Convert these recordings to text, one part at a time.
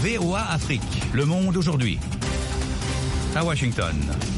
VOA Afrique, le monde aujourd'hui. À Washington.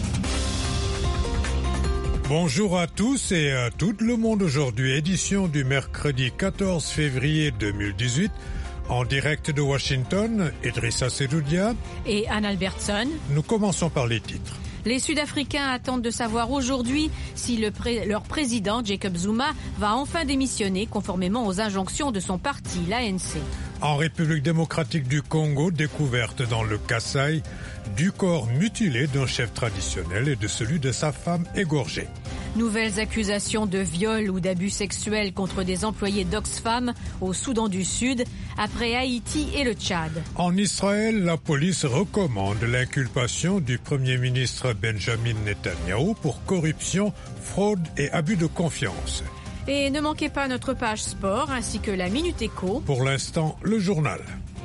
Bonjour à tous et à tout le monde aujourd'hui, édition du mercredi 14 février 2018. En direct de Washington, Idrissa Sedoudia et Anne Albertson. Nous commençons par les titres. Les Sud-Africains attendent de savoir aujourd'hui si leur président, Jacob Zuma, va enfin démissionner conformément aux injonctions de son parti, l'ANC. En République démocratique du Congo, découverte dans le Kasaï du corps mutilé d'un chef traditionnel et de celui de sa femme égorgée. Nouvelles accusations de viol ou d'abus sexuels contre des employés d'Oxfam au Soudan du Sud, après Haïti et le Tchad. En Israël, la police recommande l'inculpation du Premier ministre Benjamin Netanyahou pour corruption, fraude et abus de confiance. Et ne manquez pas notre page sport ainsi que la Minute Éco. Pour l'instant, le journal.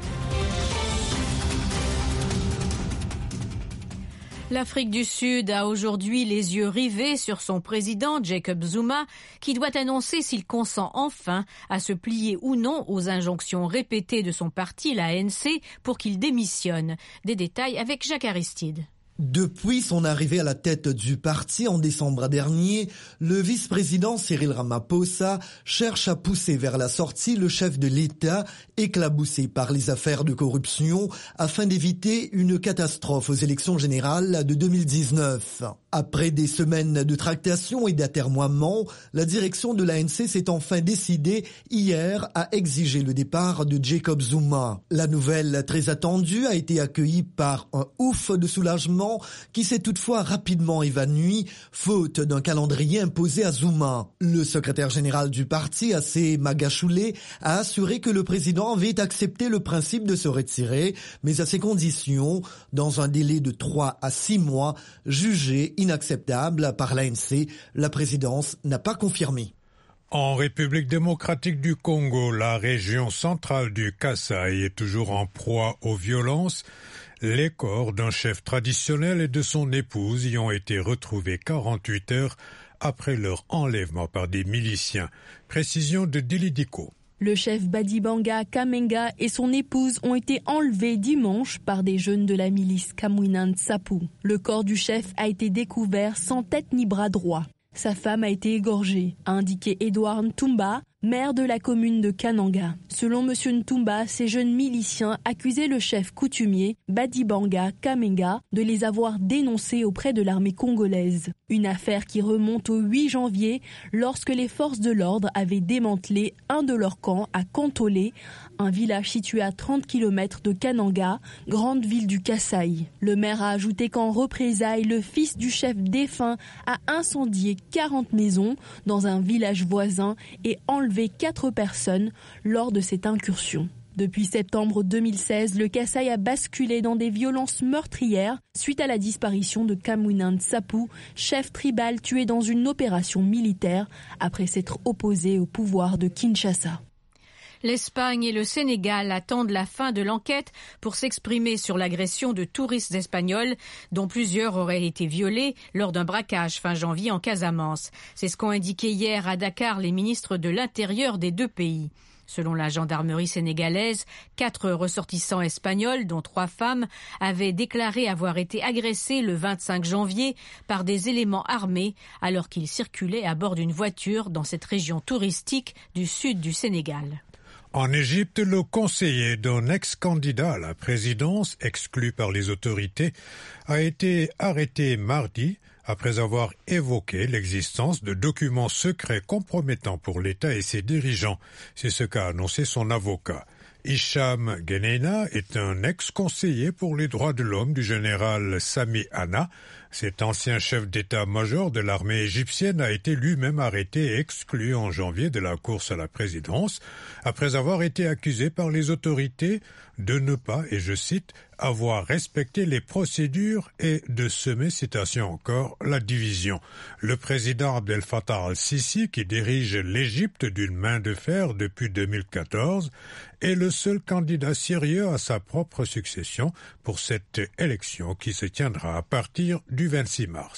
L'Afrique du Sud a aujourd'hui les yeux rivés sur son président, Jacob Zuma, qui doit annoncer s'il consent enfin à se plier ou non aux injonctions répétées de son parti, l'ANC, pour qu'il démissionne. Des détails avec Jacques Aristide. Depuis son arrivée à la tête du parti en décembre dernier, le vice-président Cyril Ramaphosa cherche à pousser vers la sortie le chef de l'État, éclaboussé par les affaires de corruption, afin d'éviter une catastrophe aux élections générales de 2019. Après des semaines de tractations et d'atermoiements, la direction de l'ANC s'est enfin décidée hier à exiger le départ de Jacob Zuma. La nouvelle très attendue a été accueillie par un ouf de soulagement qui s'est toutefois rapidement évanoui, faute d'un calendrier imposé à Zuma. Le secrétaire général du parti, Assé Magashule, a assuré que le président avait accepté le principe de se retirer, mais à ses conditions, dans un délai de 3 à 6 mois, jugé inacceptable par l'ANC. La présidence n'a pas confirmé. En République démocratique du Congo, la région centrale du Kasaï est toujours en proie aux violences. Les corps d'un chef traditionnel et de son épouse y ont été retrouvés 48 heures après leur enlèvement par des miliciens. Précision de Dilidiko. Le chef Badibanga Kamenga et son épouse ont été enlevés dimanche par des jeunes de la milice Kamwina Nsapu. Le corps du chef a été découvert sans tête ni bras droit. Sa femme a été égorgée, a indiqué Edouard Ntumba, maire de la commune de Kananga. Selon M. Ntumba, ces jeunes miliciens accusaient le chef coutumier, Badibanga Kamenga, de les avoir dénoncés auprès de l'armée congolaise. Une affaire qui remonte au 8 janvier, lorsque les forces de l'ordre avaient démantelé un de leurs camps à Kantolé, un village situé à 30 km de Kananga, grande ville du Kasaï. Le maire a ajouté qu'en représailles, le fils du chef défunt a incendié 40 maisons dans un village voisin et enlevé 4 personnes lors de cette incursion. Depuis septembre 2016, le Kasaï a basculé dans des violences meurtrières suite à la disparition de Kamwina Nsapu, chef tribal tué dans une opération militaire après s'être opposé au pouvoir de Kinshasa. L'Espagne et le Sénégal attendent la fin de l'enquête pour s'exprimer sur l'agression de touristes espagnols dont plusieurs auraient été violés lors d'un braquage fin janvier en Casamance. C'est ce qu'ont indiqué hier à Dakar les ministres de l'Intérieur des deux pays. Selon la gendarmerie sénégalaise, 4 ressortissants espagnols, dont 3 femmes, avaient déclaré avoir été agressés le 25 janvier par des éléments armés alors qu'ils circulaient à bord d'une voiture dans cette région touristique du sud du Sénégal. En Égypte, le conseiller d'un ex-candidat à la présidence, exclu par les autorités, a été arrêté mardi après avoir évoqué l'existence de documents secrets compromettants pour l'État et ses dirigeants. C'est ce qu'a annoncé son avocat. Hicham Geneina est un ex-conseiller pour les droits de l'homme du général Sami Hanna. Cet ancien chef d'état-major de l'armée égyptienne a été lui-même arrêté et exclu en janvier de la course à la présidence après avoir été accusé par les autorités de ne pas, et je cite, avoir respecté les procédures et de semer, citation encore, la division. Le président Abdel Fattah al-Sisi, qui dirige l'Égypte d'une main de fer depuis 2014, est le seul candidat sérieux à sa propre succession pour cette élection qui se tiendra à partir du 26 mars.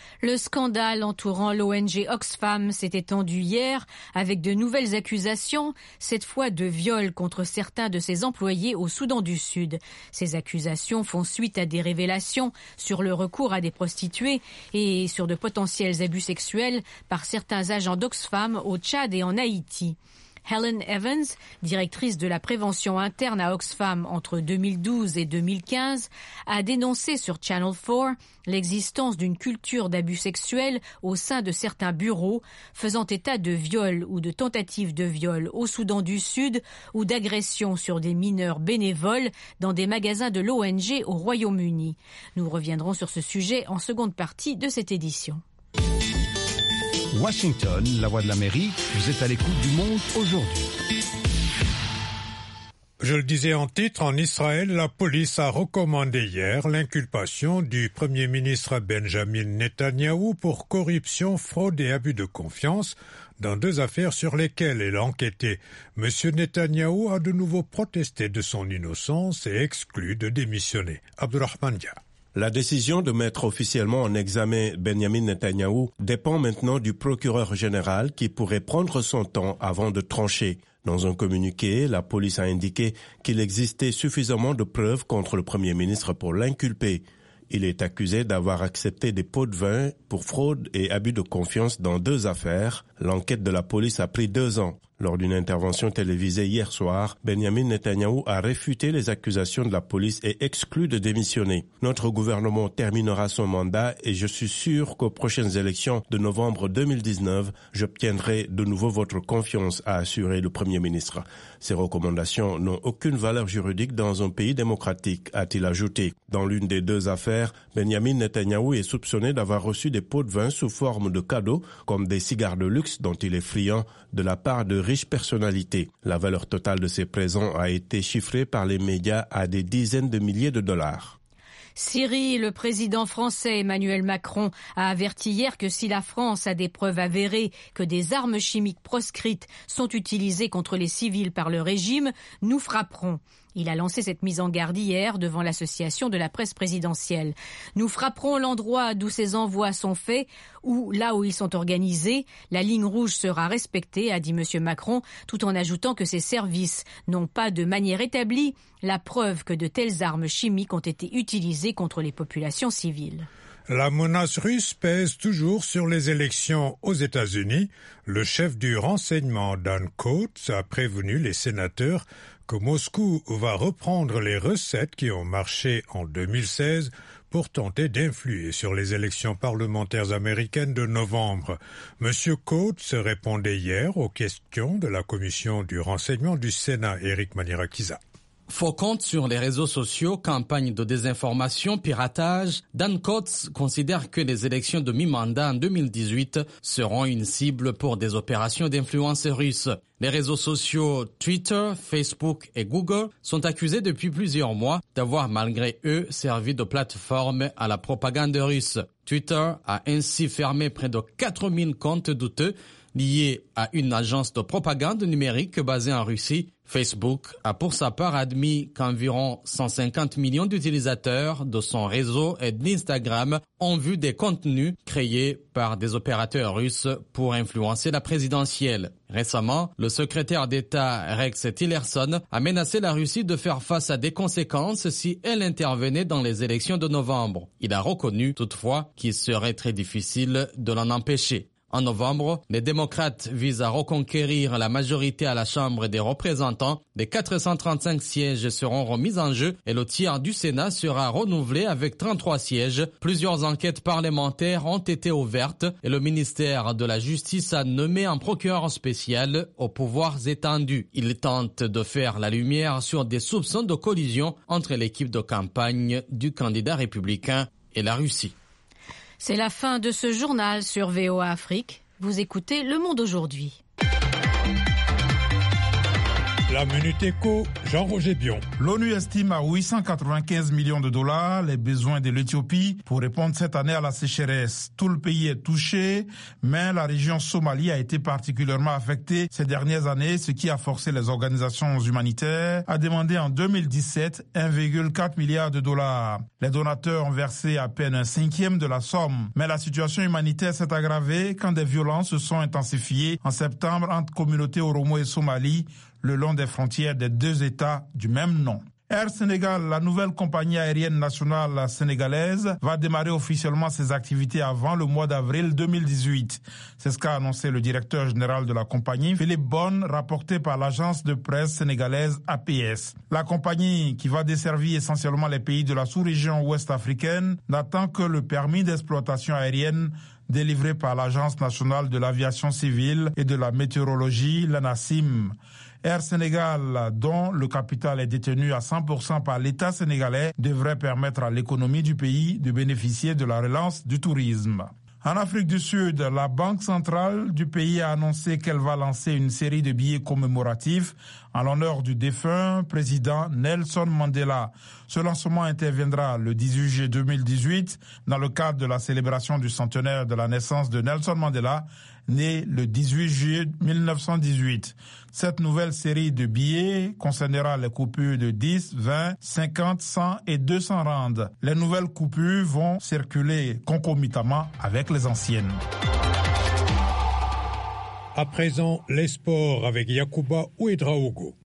Le scandale entourant l'ONG Oxfam s'est étendu hier avec de nouvelles accusations, cette fois de viol contre certains de ses employés au Soudan du Sud. Ces accusations font suite à des révélations sur le recours à des prostituées et sur de potentiels abus sexuels par certains agents d'Oxfam au Tchad et en Haïti. Helen Evans, directrice de la prévention interne à Oxfam entre 2012 et 2015, a dénoncé sur Channel 4 l'existence d'une culture d'abus sexuels au sein de certains bureaux, faisant état de viols ou de tentatives de viol au Soudan du Sud ou d'agressions sur des mineurs bénévoles dans des magasins de l'ONG au Royaume-Uni. Nous reviendrons sur ce sujet en seconde partie de cette édition. Washington, la voix de l'Amérique, vous êtes à l'écoute du monde aujourd'hui. Je le disais en titre, en Israël, la police a recommandé hier l'inculpation du Premier ministre Benjamin Netanyahou pour corruption, fraude et abus de confiance dans 2 affaires sur lesquelles elle a enquêté. M. Netanyahou a de nouveau protesté de son innocence et exclu de démissionner. Abdurrahman Dia. La décision de mettre officiellement en examen Benjamin Netanyahou dépend maintenant du procureur général qui pourrait prendre son temps avant de trancher. Dans un communiqué, la police a indiqué qu'il existait suffisamment de preuves contre le Premier ministre pour l'inculper. Il est accusé d'avoir accepté des pots de vin pour fraude et abus de confiance dans 2 affaires. L'enquête de la police a pris 2 ans. Lors d'une intervention télévisée hier soir, Benjamin Netanyahou a réfuté les accusations de la police et exclu de démissionner. Notre gouvernement terminera son mandat et je suis sûr qu'aux prochaines élections de novembre 2019, j'obtiendrai de nouveau votre confiance, a assuré le Premier ministre. Ces recommandations n'ont aucune valeur juridique dans un pays démocratique, a-t-il ajouté. Dans l'une des 2 affaires, Benjamin Netanyahou est soupçonné d'avoir reçu des pots de vin sous forme de cadeaux, comme des cigares de luxe dont il est friand, de la part de riches personnalités. La valeur totale de ces présents a été chiffrée par les médias à des dizaines de milliers de dollars. Syrie, le président français Emmanuel Macron a averti hier que si la France a des preuves avérées que des armes chimiques proscrites sont utilisées contre les civils par le régime, nous frapperons. Il a lancé cette mise en garde hier devant l'association de la presse présidentielle. Nous frapperons l'endroit d'où ces envois sont faits ou là où ils sont organisés. La ligne rouge sera respectée, a dit M. Macron, tout en ajoutant que ses services n'ont pas de manière établie la preuve que de telles armes chimiques ont été utilisées contre les populations civiles. La menace russe pèse toujours sur les élections aux États-Unis. Le chef du renseignement, Dan Coats, a prévenu les sénateurs que Moscou va reprendre les recettes qui ont marché en 2016 pour tenter d'influer sur les élections parlementaires américaines de novembre. M. Coats répondait hier aux questions de la commission du renseignement du Sénat, Éric Manirakiza. Faux comptes sur les réseaux sociaux, campagne de désinformation, piratage. Dan Coats considère que les élections de mi-mandat en 2018 seront une cible pour des opérations d'influence russe. Les réseaux sociaux Twitter, Facebook et Google sont accusés depuis plusieurs mois d'avoir malgré eux servi de plateforme à la propagande russe. Twitter a ainsi fermé près de 4000 comptes douteux liés à une agence de propagande numérique basée en Russie. Facebook a pour sa part admis qu'environ 150 millions d'utilisateurs de son réseau et d'Instagram ont vu des contenus créés par des opérateurs russes pour influencer la présidentielle. Récemment, le secrétaire d'État Rex Tillerson a menacé la Russie de faire face à des conséquences si elle intervenait dans les élections de novembre. Il a reconnu toutefois qu'il serait très difficile de l'en empêcher. En novembre, les démocrates visent à reconquérir la majorité à la Chambre des représentants. Les 435 sièges seront remis en jeu et le tiers du Sénat sera renouvelé avec 33 sièges. Plusieurs enquêtes parlementaires ont été ouvertes et le ministère de la Justice a nommé un procureur spécial aux pouvoirs étendus. Il tente de faire la lumière sur des soupçons de collision entre l'équipe de campagne du candidat républicain et la Russie. C'est la fin de ce journal sur VOA Afrique. Vous écoutez Le Monde aujourd'hui. La Minute Éco, Jean-Roger Bion. L'ONU estime à 895 millions de dollars les besoins de l'Éthiopie pour répondre cette année à la sécheresse. Tout le pays est touché, mais la région Somalie a été particulièrement affectée ces dernières années, ce qui a forcé les organisations humanitaires à demander en 2017 1,4 milliard de dollars. Les donateurs ont versé à peine un cinquième de la somme, mais la situation humanitaire s'est aggravée quand des violences se sont intensifiées en septembre entre communautés Oromo et Somalie, le long des frontières des deux États du même nom. Air Sénégal, la nouvelle compagnie aérienne nationale sénégalaise, va démarrer officiellement ses activités avant le mois d'avril 2018. C'est ce qu'a annoncé le directeur général de la compagnie, Philippe Bonne, rapporté par l'agence de presse sénégalaise APS. La compagnie, qui va desservir essentiellement les pays de la sous-région ouest africaine, n'attend que le permis d'exploitation aérienne délivré par l'Agence nationale de l'aviation civile et de la météorologie, l'ANACIM. Air Sénégal, dont le capital est détenu à 100% par l'État sénégalais, devrait permettre à l'économie du pays de bénéficier de la relance du tourisme. En Afrique du Sud, la Banque centrale du pays a annoncé qu'elle va lancer une série de billets commémoratifs en l'honneur du défunt président Nelson Mandela. Ce lancement interviendra le 18 juillet 2018 dans le cadre de la célébration du centenaire de la naissance de Nelson Mandela, né le 18 juillet 1918. Cette nouvelle série de billets concernera les coupures de 10, 20, 50, 100 et 200 rands. Les nouvelles coupures vont circuler concomitamment avec les anciennes. À présent, les sports avec Yacouba Ouedraogo.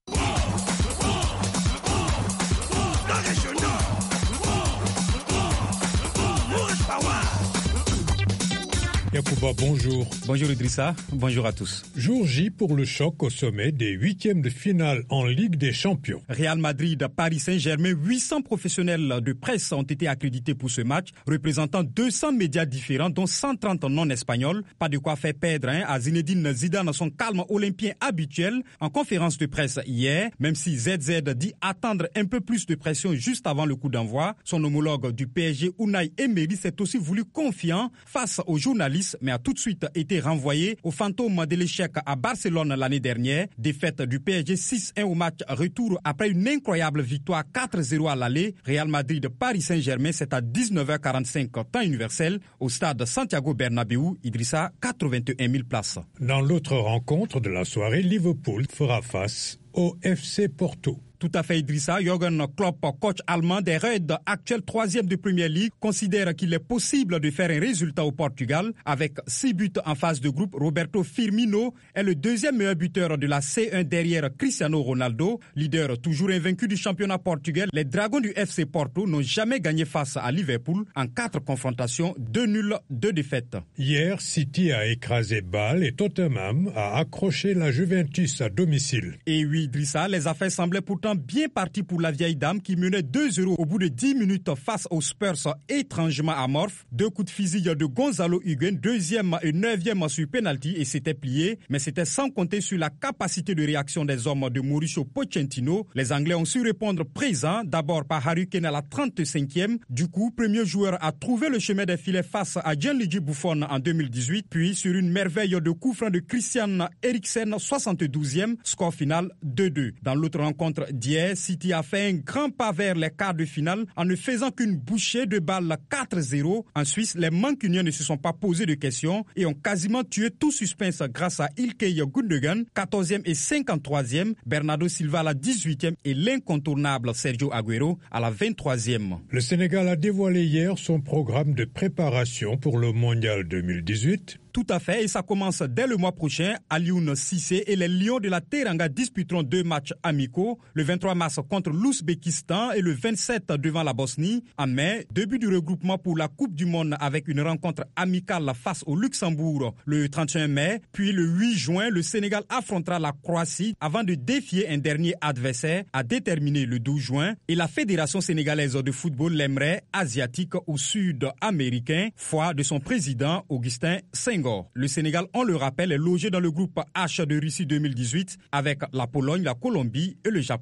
Yacouba, bonjour. Bonjour Idrissa, bonjour à tous. Jour J pour le choc au sommet des huitièmes de finale en Ligue des Champions. Real Madrid, Paris Saint-Germain, 800 professionnels de presse ont été accrédités pour ce match, représentant 200 médias différents, dont 130 non espagnols. Pas de quoi faire perdre à Zinedine Zidane son calme olympien habituel en conférence de presse hier, même si ZZ dit attendre un peu plus de pression juste avant le coup d'envoi. Son homologue du PSG, Unai Emery, s'est aussi voulu confiant face aux journalistes, mais a tout de suite été renvoyé au fantôme de l'échec à Barcelone l'année dernière. Défaite du PSG 6-1 au match retour après une incroyable victoire 4-0 à l'aller. Real Madrid Paris Saint-Germain, c'est à 19h45 temps universel au stade Santiago Bernabéu. Idrissa, 81 000 places. Dans l'autre rencontre de la soirée, Liverpool fera face au FC Porto. Tout à fait, Idrissa. Jürgen Klopp, coach allemand des Reds, actuel 3e de Premier League, considère qu'il est possible de faire un résultat au Portugal. Avec 6 buts en phase de groupe, Roberto Firmino est le deuxième meilleur buteur de la C1 derrière Cristiano Ronaldo. Leader toujours invaincu du championnat portugais, les Dragons du FC Porto n'ont jamais gagné face à Liverpool en 4 confrontations, 2 nuls, 2 défaites. Hier, City a écrasé Bâle et Tottenham a accroché la Juventus à domicile. Et oui, Idrissa, les affaires semblaient pourtant bien parti pour la vieille dame qui menait 2-0 au bout de 10 minutes face aux Spurs étrangement amorphes. 2 coups de fusil de Gonzalo Higuain, 2e et 9e sur penalty et c'était plié. Mais c'était sans compter sur la capacité de réaction des hommes de Mauricio Pochettino. Les Anglais ont su répondre présent, d'abord par Harry Kane à la 35e. Du coup, premier joueur à trouver le chemin des filets face à Gianluigi Buffon en 2018. Puis sur une merveille de coup franc de Christian Eriksen, 72e, score final 2-2. Dans l'autre rencontre d'hier, City a fait un grand pas vers les quarts de finale en ne faisant qu'une bouchée de balle 4-0. En Suisse, les Mancuniens ne se sont pas posés de questions et ont quasiment tué tout suspense grâce à Ilkay Gundogan, 14e et 53e, Bernardo Silva à la 18e et l'incontournable Sergio Agüero à la 23e. Le Sénégal a dévoilé hier son programme de préparation pour le Mondial 2018. Tout à fait, et ça commence dès le mois prochain. Alioune Cissé et les Lions de la Teranga disputeront 2 matchs amicaux, le 23 mars contre l'Ouzbékistan et le 27 devant la Bosnie. En mai, début du regroupement pour la Coupe du Monde avec une rencontre amicale face au Luxembourg le 31 mai. Puis le 8 juin, le Sénégal affrontera la Croatie avant de défier un dernier adversaire à déterminer le 12 juin. Et la Fédération sénégalaise de football l'aimerait asiatique ou sud-américain, foi de son président Augustin Senghor. Le Sénégal, on le rappelle, est logé dans le groupe H de Russie 2018 avec la Pologne, la Colombie et le Japon.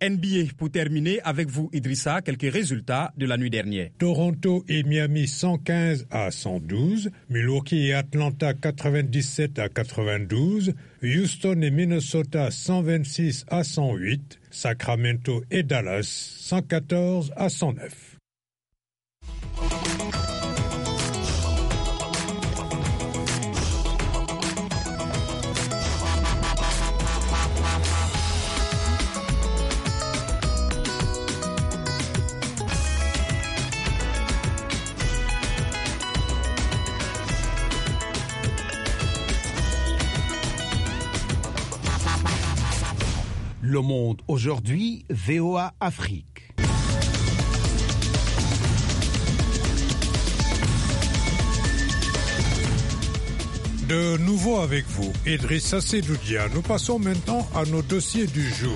NBA pour terminer avec vous Idrissa, quelques résultats de la nuit dernière. Toronto et Miami 115-112, Milwaukee et Atlanta 97-92, Houston et Minnesota 126-108, Sacramento et Dallas 114-109. Le Monde aujourd'hui, VOA Afrique. De nouveau avec vous, Idrissa Seydoudia. Nous passons maintenant à nos dossiers du jour.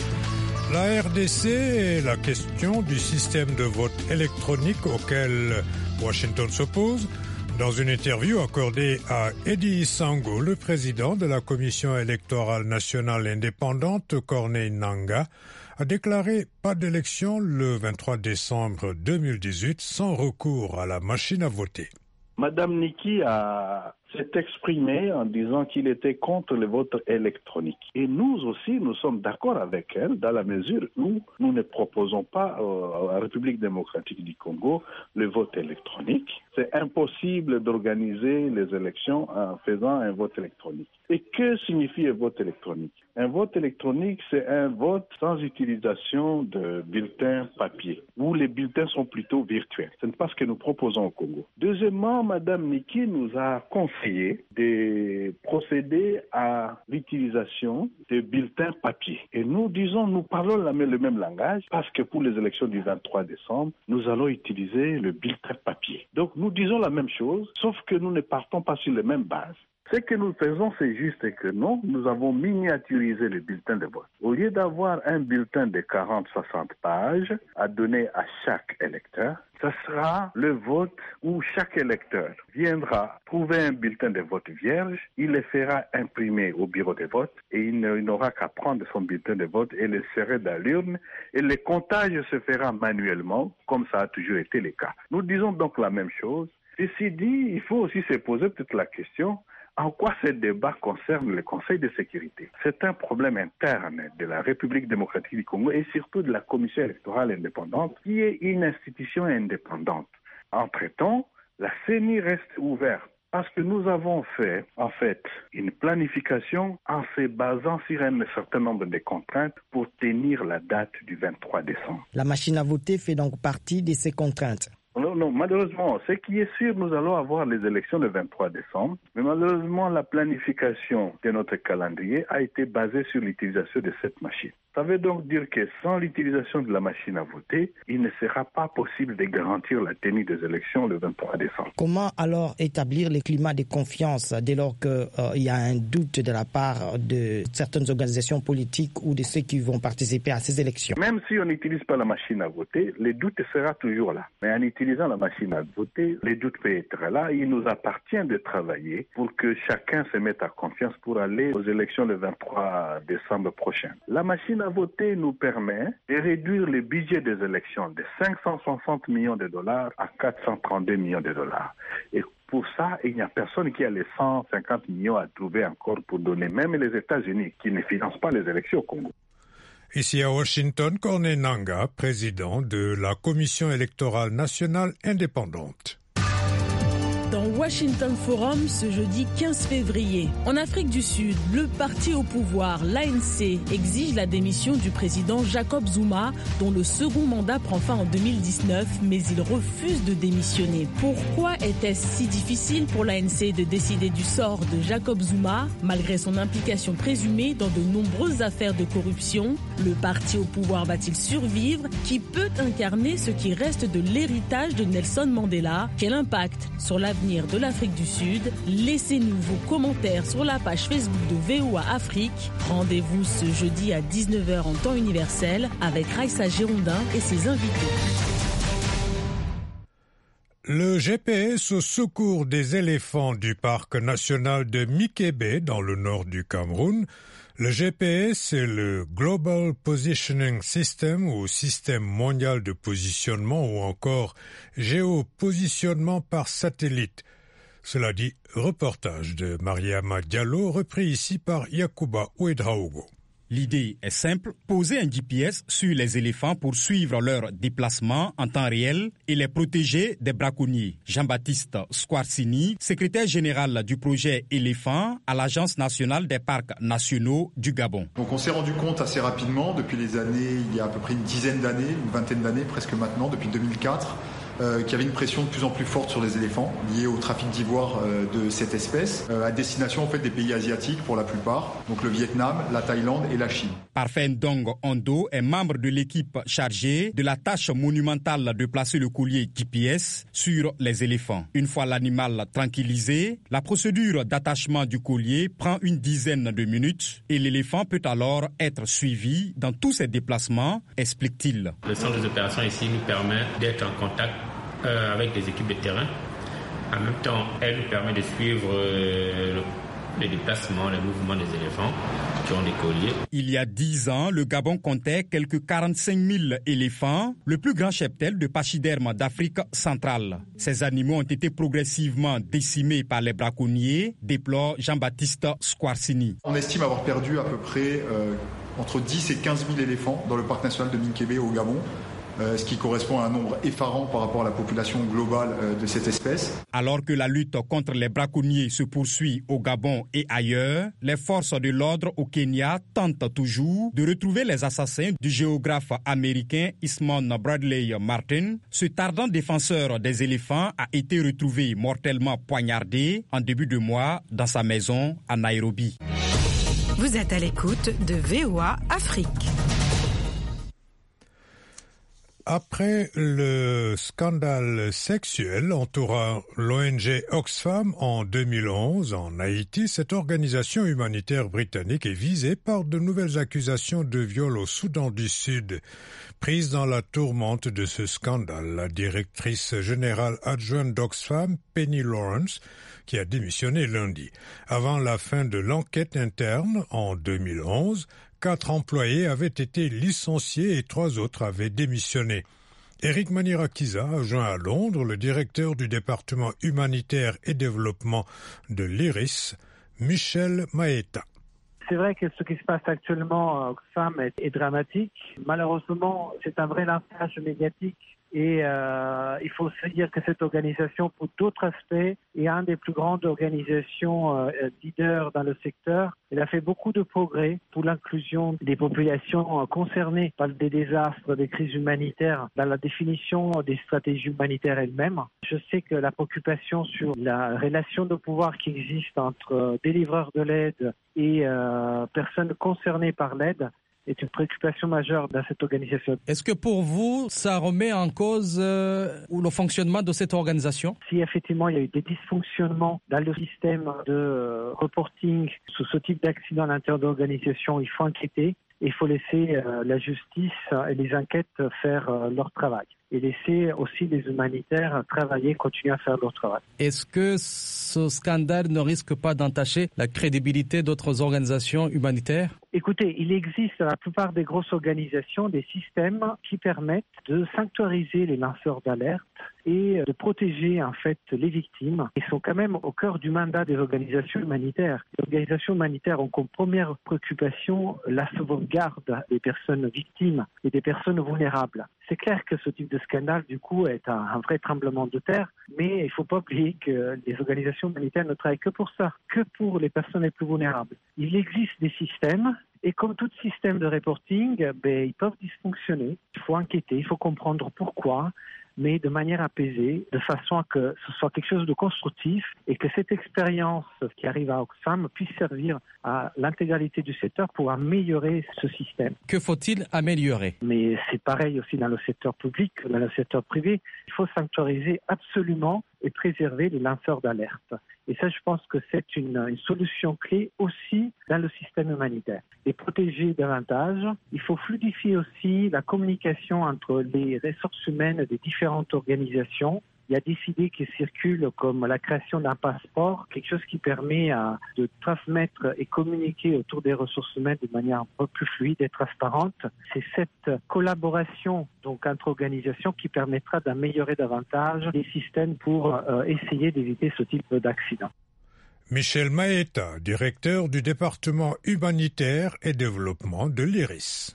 La RDC et la question du système de vote électronique auquel Washington s'oppose. Dans une interview accordée à Eddie Sango, le président de la Commission électorale nationale indépendante, Corneille Nangaa, a déclaré pas d'élection le 23 décembre 2018 sans recours à la machine à voter. Madame Niki s'est exprimée en disant qu'il était contre le vote électronique. Et nous aussi, nous sommes d'accord avec elle dans la mesure où nous ne proposons pas à la République démocratique du Congo le vote électronique. C'est impossible d'organiser les élections en faisant un vote électronique. Et que signifie un vote électronique? Un vote électronique, c'est un vote sans utilisation de bulletins papier, où les bulletins sont plutôt virtuels. Ce n'est pas ce que nous proposons au Congo. Deuxièmement, Madame Niki nous a conseillé de procéder à l'utilisation de bulletins papier. Et nous parlons le même langage, parce que pour les élections du 23 décembre, nous allons utiliser le bulletin papier. Donc nous disons la même chose, sauf que nous ne partons pas sur les mêmes bases. Ce que nous faisons, c'est juste que nous avons miniaturisé le bulletin de vote. Au lieu d'avoir un bulletin de 40-60 pages à donner à chaque électeur, ce sera le vote où chaque électeur viendra trouver un bulletin de vote vierge, il le fera imprimer au bureau de vote et il n'aura qu'à prendre son bulletin de vote et le serrer dans l'urne et le comptage se fera manuellement, comme ça a toujours été le cas. Nous disons donc la même chose. Ceci dit, il faut aussi se poser peut-être la question, en quoi ce débat concerne le Conseil de sécurité? C'est un problème interne de la République démocratique du Congo et surtout de la Commission électorale indépendante, qui est une institution indépendante. Entre-temps, la CENI reste ouverte parce que nous avons fait, en fait, une planification en se basant sur un certain nombre de contraintes pour tenir la date du 23 décembre. La machine à voter fait donc partie de ces contraintes. Non, malheureusement, ce qui est sûr, nous allons avoir les élections le 23 décembre, mais malheureusement, la planification de notre calendrier a été basée sur l'utilisation de cette machine. Ça veut donc dire que sans l'utilisation de la machine à voter, il ne sera pas possible de garantir la tenue des élections le 23 décembre. Comment alors établir le climat de confiance dès lors qu'il y a un doute de la part de certaines organisations politiques ou de ceux qui vont participer à ces élections? Même si on n'utilise pas la machine à voter, le doute sera toujours là. Mais en utilisant la machine à voter, le doute peut être là. Il nous appartient de travailler pour que chacun se mette à confiance pour aller aux élections le 23 décembre prochain. La machine à voter nous permet de réduire le budget des élections de 560 millions de dollars à 432 millions de dollars. Et pour ça, il n'y a personne qui a les 150 millions à trouver encore pour donner, même les États-Unis qui ne financent pas les élections au Congo. Ici à Washington, Corneille Nangaa, président de la Commission électorale nationale indépendante. Dans Washington Forum ce jeudi 15 février, en Afrique du Sud, le parti au pouvoir, l'ANC, exige la démission du président Jacob Zuma, dont le second mandat prend fin en 2019, mais il refuse de démissionner. Pourquoi était-ce si difficile pour l'ANC de décider du sort de Jacob Zuma, malgré son implication présumée dans de nombreuses affaires de corruption? Le parti au pouvoir va-t-il survivre? Qui peut incarner ce qui reste de l'héritage de Nelson Mandela? Quel impact sur l'avenir de l'Afrique du Sud? Laissez-nous vos commentaires sur la page Facebook de VOA Afrique. Rendez-vous ce jeudi à 19h en temps universel avec Raissa Girondin et ses invités. Le GPS au secours des éléphants du parc national de Mikebe dans le nord du Cameroun, Le GPS, c'est le Global Positioning System ou système mondial de positionnement ou encore géopositionnement par satellite. Cela dit, reportage de Mariama Diallo, repris ici par Yacouba Ouedraogo. L'idée est simple, poser un GPS sur les éléphants pour suivre leur déplacement en temps réel et les protéger des braconniers. Jean-Baptiste Squarcini, secrétaire général du projet Éléphant à l'Agence nationale des parcs nationaux du Gabon. Donc on s'est rendu compte assez rapidement, depuis les années, il y a à peu près une dizaine d'années, une vingtaine d'années presque maintenant, depuis 2004, qu'il y avait une pression de plus en plus forte sur les éléphants liée au trafic d'ivoire de cette espèce à destination en fait des pays asiatiques pour la plupart, donc le Vietnam, la Thaïlande et la Chine. Parfait Ndong Ondo est membre de l'équipe chargée de la tâche monumentale de placer le collier GPS sur les éléphants. Une fois l'animal tranquillisé, la procédure d'attachement du collier prend une dizaine de minutes et l'éléphant peut alors être suivi dans tous ses déplacements, explique-t-il. Le centre des opérations ici nous permet d'être en contact avec des équipes de terrain. En même temps, elle nous permet de suivre les déplacements, les mouvements des éléphants qui ont des colliers. Il y a 10 ans, le Gabon comptait quelques 45 000 éléphants, le plus grand cheptel de pachyderme d'Afrique centrale. Ces animaux ont été progressivement décimés par les braconniers, déplore Jean-Baptiste Squarcini. On estime avoir perdu à peu près entre 10 et 15 000 éléphants dans le parc national de Minkébé au Gabon. Ce qui correspond à un nombre effarant par rapport à la population globale de cette espèce. Alors que la lutte contre les braconniers se poursuit au Gabon et ailleurs, les forces de l'ordre au Kenya tentent toujours de retrouver les assassins du géographe américain Eastman Bradley Martin. Ce tardant défenseur des éléphants a été retrouvé mortellement poignardé en début de mois dans sa maison à Nairobi. Vous êtes à l'écoute de VOA Afrique. Après le scandale sexuel entourant l'ONG Oxfam en 2011 en Haïti, cette organisation humanitaire britannique est visée par de nouvelles accusations de viol au Soudan du Sud. Prise dans la tourmente de ce scandale, la directrice générale adjointe d'Oxfam, Penny Lawrence, qui a démissionné lundi. Avant la fin de l'enquête interne en 2011, 4 employés avaient été licenciés et 3 autres avaient démissionné. Eric Manirakiza a joint à Londres le directeur du département humanitaire et développement de l'IRIS, Michel Maeta. C'est vrai que ce qui se passe actuellement à Oxfam est dramatique. Malheureusement, c'est un vrai lynchage médiatique. Et il faut se dire que cette organisation, pour d'autres aspects, est une des plus grandes organisations leaders dans le secteur. Elle a fait beaucoup de progrès pour l'inclusion des populations concernées par des désastres, des crises humanitaires, dans la définition des stratégies humanitaires elles-mêmes. Je sais que la préoccupation sur la relation de pouvoir qui existe entre délivreurs de l'aide et personnes concernées par l'aide est une préoccupation majeure dans cette organisation. Est-ce que pour vous, ça remet en cause le fonctionnement de cette organisation? Si effectivement il y a eu des dysfonctionnements dans le système de reporting sur ce type d'accident à l'intérieur de l'organisation, il faut enquêter et il faut laisser la justice et les enquêtes faire leur travail. Et laisser aussi les humanitaires travailler, continuer à faire leur travail. Est-ce que ce scandale ne risque pas d'entacher la crédibilité d'autres organisations humanitaires? Écoutez, il existe dans la plupart des grosses organisations des systèmes qui permettent de sanctuariser les lanceurs d'alerte et de protéger en fait les victimes. Ils sont quand même au cœur du mandat des organisations humanitaires. Les organisations humanitaires ont comme première préoccupation la sauvegarde des personnes victimes et des personnes vulnérables. C'est clair que ce type de scandale, du coup, est un vrai tremblement de terre, mais il ne faut pas oublier que les organisations humanitaires ne travaillent que pour ça, que pour les personnes les plus vulnérables. Il existe des systèmes, et comme tout système de reporting, ils peuvent dysfonctionner. Il faut enquêter, il faut comprendre pourquoi, mais de manière apaisée, de façon à que ce soit quelque chose de constructif et que cette expérience qui arrive à Oxfam puisse servir à l'intégralité du secteur pour améliorer ce système. Que faut-il améliorer? Mais c'est pareil aussi dans le secteur public que dans le secteur privé. Il faut sanctuariser absolument et préserver les lanceurs d'alerte. Et ça, je pense que c'est une solution clé aussi dans le système humanitaire. Les protéger davantage. Il faut fluidifier aussi la communication entre les ressources humaines des différentes organisations il y a des idées qui circulent comme la création d'un passeport, quelque chose qui permet de transmettre et communiquer autour des ressources humaines de manière un peu plus fluide et transparente. C'est cette collaboration donc entre organisations qui permettra d'améliorer davantage les systèmes pour essayer d'éviter ce type d'accident. Michel Maeta, directeur du département humanitaire et développement de l'IRIS.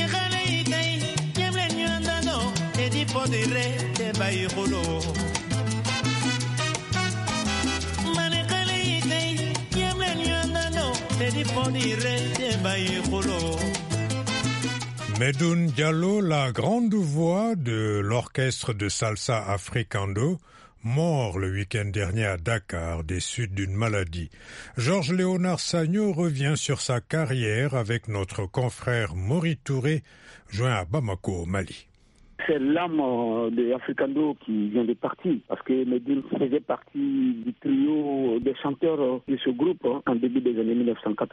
Medoune Diallo, la grande voix de l'orchestre de salsa Africando, mort le week-end dernier à Dakar des suites d'une maladie. Georges Léonard Sagno revient sur sa carrière avec notre confrère Maury Touré, joint à Bamako, au Mali. C'est l'âme de Africando qui vient de partir, parce que Medoune faisait partie du trio des chanteurs de ce groupe en début des années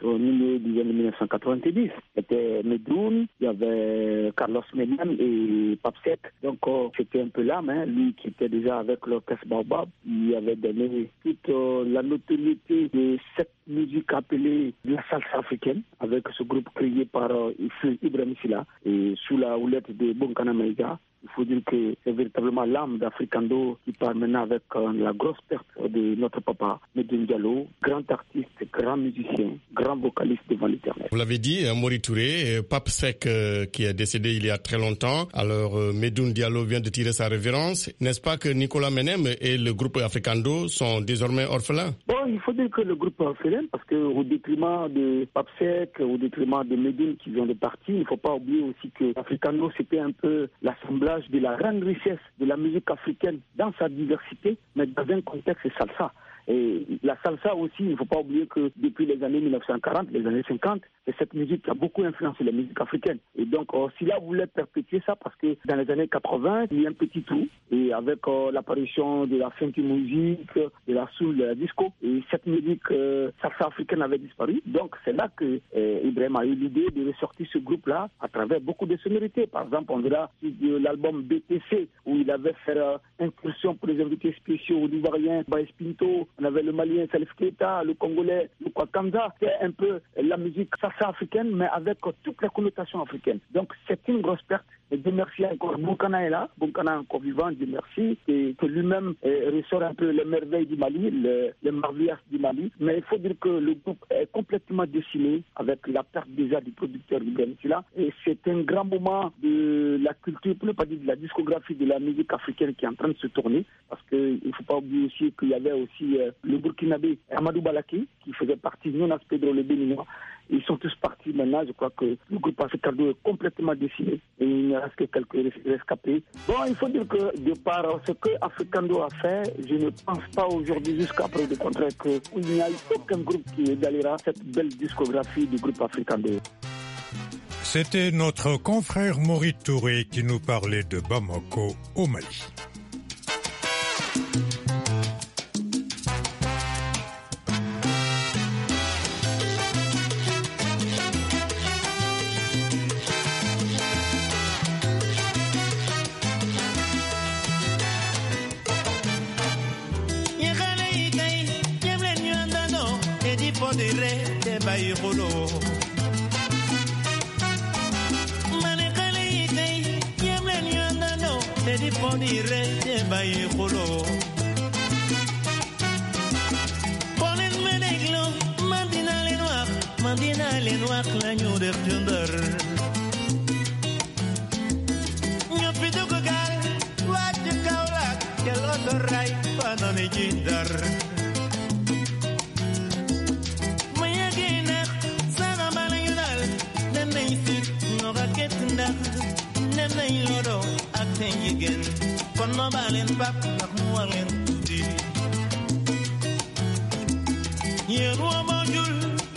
1990. C'était Medoune, il y avait Carlos Menem et Pape Seck. Donc c'était un peu l'âme, lui qui était déjà avec l'orchestre Baobab. Il avait donné toute la notoriété de cette musique appelée la salsa africaine, avec ce groupe créé par Ibrahim Silla et sous la houlette de Bonkana Maïga. Il faut dire que c'est véritablement l'âme d'Africando qui part maintenant avec la grosse perte de notre papa, Medoune Diallo, grand artiste, grand musicien, grand vocaliste devant l'Éternel. Vous l'avez dit, Maury Touré, Pape Seck qui est décédé il y a très longtemps. Alors Medoune Diallo vient de tirer sa révérence. N'est-ce pas que Nicolas Menem et le groupe Africando sont désormais orphelins? Bon, il faut dire que le groupe est orphelin parce qu'au détriment de Pape Seck, au détriment de Medoune qui vient de partir, il ne faut pas oublier aussi que Africando c'était un peu l'assemblage de la grande richesse de la musique africaine dans sa diversité, mais dans un contexte salsa. Et la salsa aussi, il ne faut pas oublier que depuis les années 1940, les années 50, c'est cette musique qui a beaucoup influencé la musique africaine. Et donc, Silla voulait perpétuer ça parce que dans les années 80, il y a un petit trou. Et avec l'apparition de la funky musique, de la soul, de la disco, et cette musique salsa africaine avait disparu. Donc, c'est là que Ibrahim a eu l'idée de ressortir ce groupe-là à travers beaucoup de sonorités. Par exemple, on verra sur l'album BTC, où il avait fait incursion pour les invités spéciaux au Ivoirien, Baïs Pinto. On avait le Malien Salif Keita, le Congolais, le Kwakanza. C'est un peu la musique salsa africaine, mais avec toutes les connotations africaines. Donc, c'est une grosse perte. Et Dieu merci encore, Bonkana est là, Bonkana est encore vivant, Dieu merci, et que lui-même ressort un peu les merveilles du Mali, les marvillas du Mali. Mais il faut dire que le groupe est complètement décimé avec la perte déjà du producteur Ibrahim Silla. Et c'est un grand moment de la culture, pour ne pas dire de la discographie de la musique africaine qui est en train de se tourner. Parce qu'il ne faut pas oublier aussi qu'il y avait aussi le Burkinabé Amadou Balaki, qui faisait partie de Jonas Pedro le Béninois. Ils sont tous partis maintenant. Je crois que le groupe Africando est complètement décimé et il ne reste que quelques rescapés. Bon, il faut dire que de par ce que Africando a fait, je ne pense pas aujourd'hui, jusqu'à preuve du contraire, qu'il n'y a aucun groupe qui égalera cette belle discographie du groupe Africando. C'était notre confrère Maury Touré qui nous parlait de Bamako au Mali. Mandina les noirs l'agneau de Thunder. Nyopito kogal, wadu kaurak, keloto rai, panone jindar. Mayagina, sana malayunal, nenay sit, noraket ndak, nenay loro, akten yigen, kon mabalen bak, nakmualen di. Yerwa majul,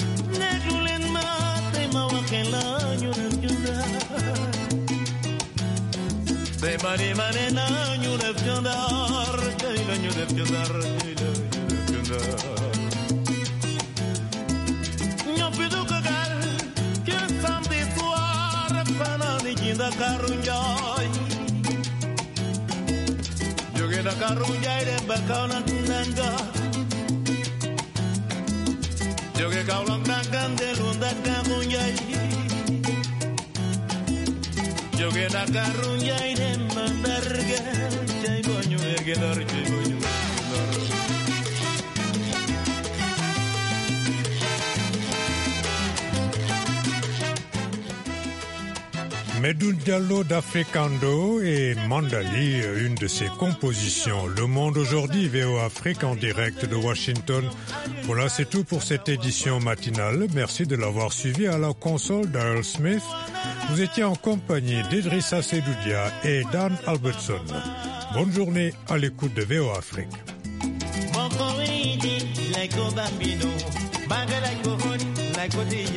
Mane mane na ñu def jandar kay la ñu def jandar ño pidu ko gal que samedi soir pana ni jinda karunjoy joge Jogeda karunjai de bakauna nanga. Joge kaulang nagan de lunda karunjai. Jogeda karunjai de mandarga. Jai bonyu ergedar jai bonyu. Medoune Diallo d'Africando et Mandali, une de ses compositions. Le Monde aujourd'hui, VOA Afrique en direct de Washington. Voilà, c'est tout pour cette édition matinale. Merci de l'avoir suivi à la console d'Earl Smith. Vous étiez en compagnie d'Idrissa Sedoudia et Dan Albertson. Bonne journée à l'écoute de VOA Afrique.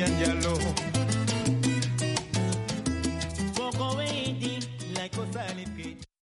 Like